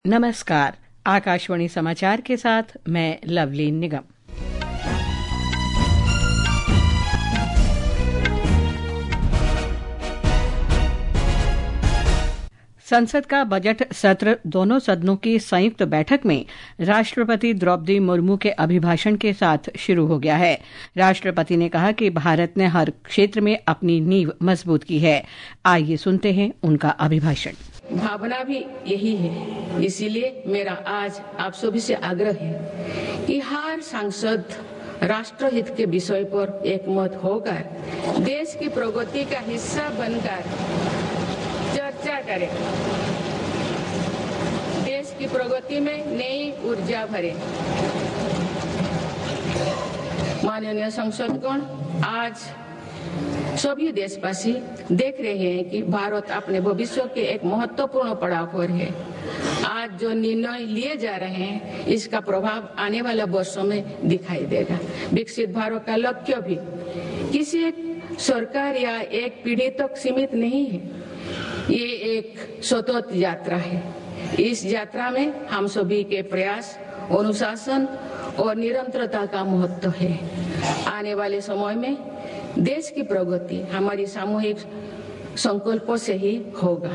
नमस्कार। आकाशवाणी समाचार के साथ मैं लवलीन निगम। संसद का बजट सत्र दोनों सदनों की संयुक्त बैठक में राष्ट्रपति द्रौपदी मुर्मू के अभिभाषण के साथ शुरू हो गया है। राष्ट्रपति ने कहा कि भारत ने हर क्षेत्र में अपनी नींव मजबूत की है। आइए सुनते हैं उनका अभिभाषण। भावना भी यही है, इसीलिए मेरा आज आप सभी से आग्रह है कि हर सांसद राष्ट्रहित के विषय पर एकमत होकर देश की प्रगति का हिस्सा बनकर चर्चा करें, देश की प्रगति में नई ऊर्जा भरे। माननीय सांसदगण, आज सभी देशवासी देख रहे हैं कि भारत अपने भविष्य के एक महत्वपूर्ण पड़ाव पर है। आज जो निर्णय लिए जा रहे हैं, इसका प्रभाव आने वाले वर्षों में दिखाई देगा। विकसित भारत का लक्ष्य भी किसी एक सरकार या एक पीढ़ी तक सीमित नहीं है, ये एक सतत यात्रा है। इस यात्रा में हम सभी के प्रयास, अनुशासन और निरंतरता का महत्व है। आने वाले समय में देश की प्रगति हमारी सामूहिक संकल्पों से ही होगा।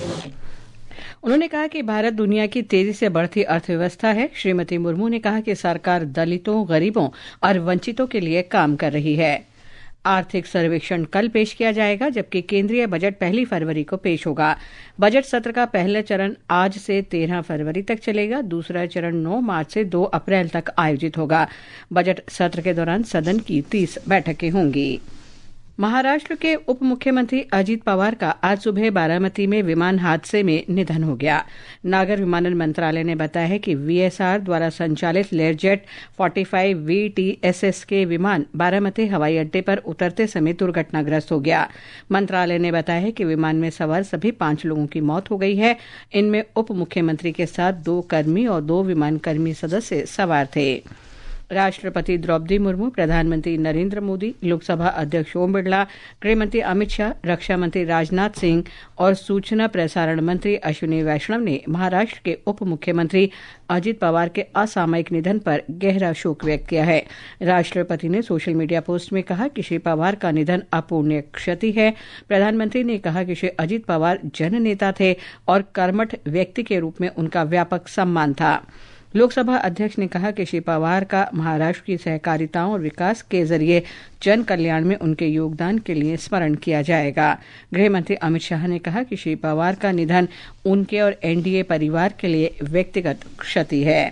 उन्होंने कहा कि भारत दुनिया की तेजी से बढ़ती अर्थव्यवस्था है। श्रीमती मुर्मू ने कहा कि सरकार दलितों, गरीबों और वंचितों के लिए काम कर रही है। आर्थिक सर्वेक्षण कल पेश किया जाएगा, जबकि केंद्रीय बजट 1 फरवरी को पेश होगा। बजट सत्र का पहला चरण आज से 13 फरवरी तक चलेगा। दूसरा चरण 9 मार्च से 2 अप्रैल तक आयोजित होगा। बजट सत्र के दौरान सदन की 30 बैठकें होंगी। महाराष्ट्र के उप मुख्यमंत्री अजित पवार का आज सुबह बारामती में विमान हादसे में निधन हो गया। नागर विमानन मंत्रालय ने बताया है कि वीएसआर द्वारा संचालित लेरजेट 45 VTSS के विमान बारामती हवाई अड्डे पर उतरते समय दुर्घटनाग्रस्त हो गया। मंत्रालय ने बताया है कि विमान में सवार सभी 5 लोगों की मौत हो गई है। इनमें उप मुख्यमंत्री के साथ 2 कर्मी और 2 विमानकर्मी सदस्य सवार थे। राष्ट्रपति द्रौपदी मुर्मू, प्रधानमंत्री नरेंद्र मोदी, लोकसभा अध्यक्ष ओम बिरला, गृहमंत्री अमित शाह, रक्षा मंत्री राजनाथ सिंह और सूचना प्रसारण मंत्री अश्विनी वैष्णव ने महाराष्ट्र के उप मुख्यमंत्री अजित पवार के असामयिक निधन पर गहरा शोक व्यक्त किया है। राष्ट्रपति ने सोशल मीडिया पोस्ट में कहा कि श्री पवार का निधन अपूर्णीय क्षति है। प्रधानमंत्री ने कहा कि श्री अजित पवार जननेता थे और कर्मठ व्यक्ति के रूप में उनका व्यापक सम्मान था। लोकसभा अध्यक्ष ने कहा कि श्री पवार का महाराष्ट्र की सहकारिता और विकास के जरिए जन कल्याण में उनके योगदान के लिए स्मरण किया जाएगा। गृहमंत्री अमित शाह ने कहा कि श्री पवार का निधन उनके और एनडीए परिवार के लिए व्यक्तिगत क्षति है।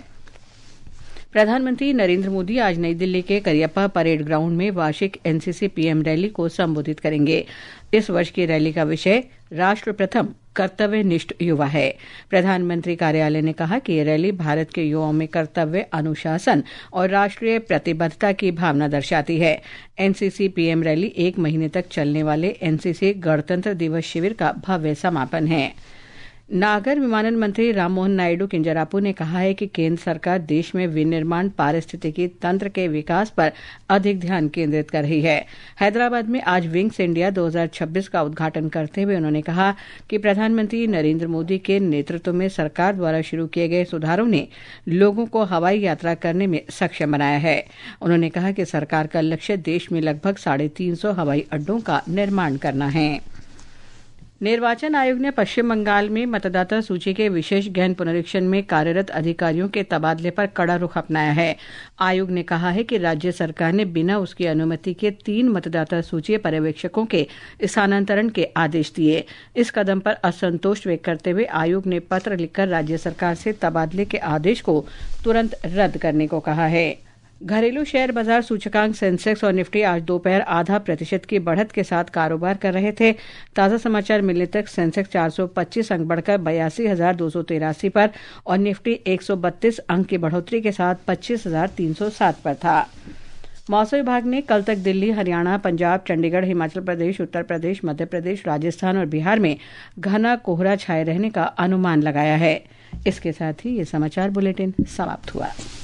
प्रधानमंत्री नरेंद्र मोदी आज नई दिल्ली के करियप्पा परेड ग्राउंड में वार्षिक एनसीसी पीएम रैली को संबोधित करेंगे। इस वर्ष की रैली का विषय राष्ट्र प्रथम कर्तव्यनिष्ठ युवा है। प्रधानमंत्री कार्यालय ने कहा कि ये रैली भारत के युवाओं में कर्तव्य, अनुशासन और राष्ट्रीय प्रतिबद्धता की भावना दर्शाती है। एनसीसी पीएम रैली 1 महीने तक चलने वाले एनसीसी गणतंत्र दिवस शिविर का भव्य समापन है। नागर विमानन मंत्री राममोहन नायडू किंजरापू ने कहा है कि केंद्र सरकार देश में विनिर्माण पारिस्थितिकी तंत्र के विकास पर अधिक ध्यान केंद्रित कर रही है। हैदराबाद में आज विंग्स इंडिया 2026 का उद्घाटन करते हुए उन्होंने कहा कि प्रधानमंत्री नरेंद्र मोदी के नेतृत्व में सरकार द्वारा शुरू किए गए सुधारों ने लोगों को हवाई यात्रा करने में सक्षम बनाया है। उन्होंने कहा कि सरकार का लक्ष्य देश में लगभग 350 हवाई अड्डों का निर्माण करना है। निर्वाचन आयोग ने पश्चिम बंगाल में मतदाता सूची के विशेष गहन पुनरीक्षण में कार्यरत अधिकारियों के तबादले पर कड़ा रुख अपनाया है। आयोग ने कहा है कि राज्य सरकार ने बिना उसकी अनुमति के 3 मतदाता सूची पर्यवेक्षकों के स्थानांतरण के आदेश दिए। इस कदम पर असंतोष व्यक्त करते हुए आयोग ने पत्र लिखकर राज्य सरकार से तबादले के आदेश को तुरंत रद्द करने को कहा है। घरेलू शेयर बाजार सूचकांक सेंसेक्स और निफ्टी आज दोपहर 0.5% की बढ़त के साथ कारोबार कर रहे थे। ताज़ा समाचार मिलने तक सेंसेक्स 425 अंक बढ़कर 82,283 पर और निफ्टी 132 अंक की बढ़ोतरी के साथ 25,307 पर था। मौसम विभाग ने कल तक दिल्ली, हरियाणा, पंजाब, चंडीगढ़, हिमाचल प्रदेश, उत्तर प्रदेश, मध्य प्रदेश, राजस्थान और बिहार में घना कोहरा छाए रहने का अनुमान लगाया है। इसके साथ ही ये समाचार बुलेटिन समाप्त हुआ।